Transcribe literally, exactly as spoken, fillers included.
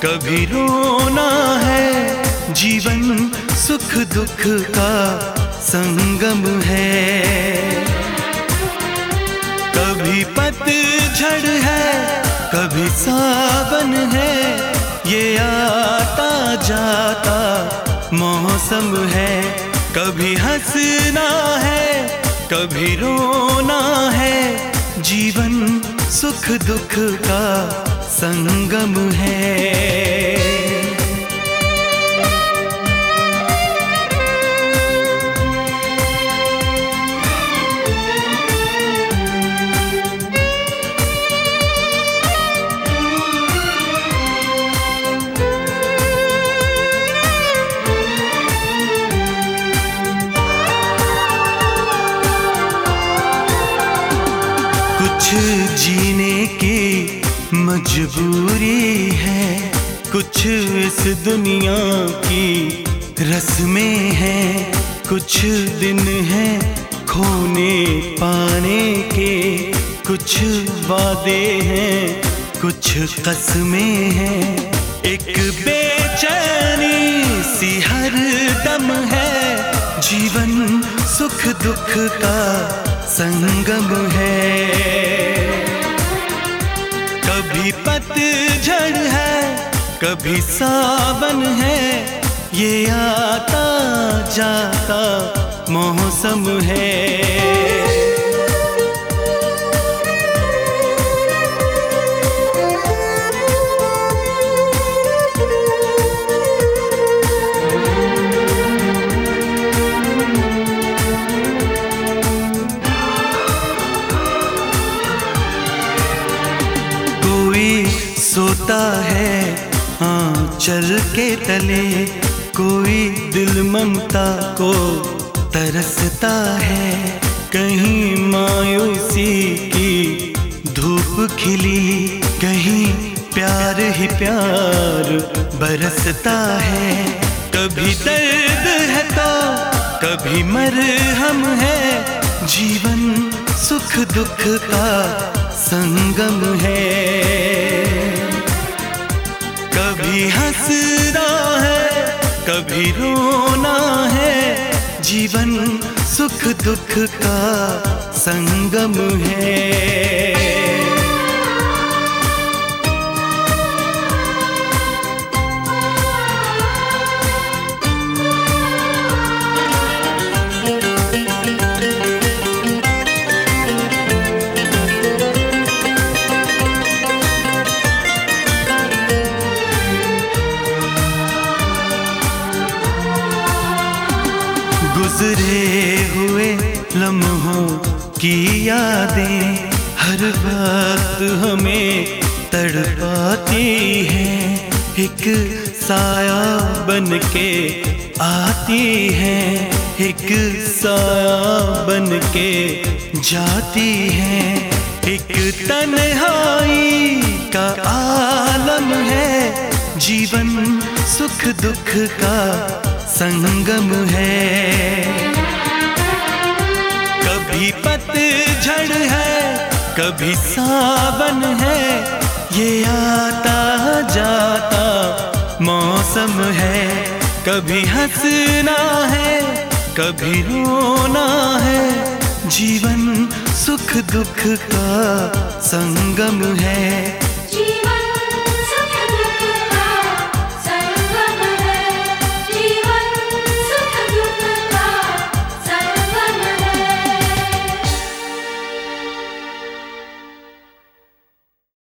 कभी रोना है, जीवन सुख दुख का संगम है। कभी पतझड़ है, कभी सावन है, ये आता जाता मौसम है। कभी हंसना है, कभी रोना है, जीवन सुख दुख का संगम है। कुछ जीने की मजबूरी है, कुछ इस दुनिया की रस्में हैं, कुछ दिन हैं खोने पाने के, कुछ वादे हैं, कुछ कसमें हैं। एक बेचैनी सी हर दम है, जीवन सुख दुख का संगम है। कभी पतझड़ है, कभी सावन है, ये आता जाता मौसम है। सोता है आंचल के तले, कोई दिल ममता को तरसता है। कहीं मायूसी की धूप खिली, कहीं प्यार ही प्यार बरसता है। कभी दर्द है तो कभी मरहम है, जीवन सुख दुख का संगम है। कभी हंसना है, कभी रोना है, जीवन सुख दुख का संगम है। गुजरे हुए लम्हों की यादें हर वक्त हमें तड़पाती हैं, एक साया बन के आती हैं, एक साया बन के जाती हैं। एक तन्हाई का आलम है, जीवन सुख दुख का संगम है। कभी पतझड़ है, कभी सावन है, ये आता जाता मौसम है। कभी हंसना है, कभी रोना है, जीवन सुख दुख का संगम है।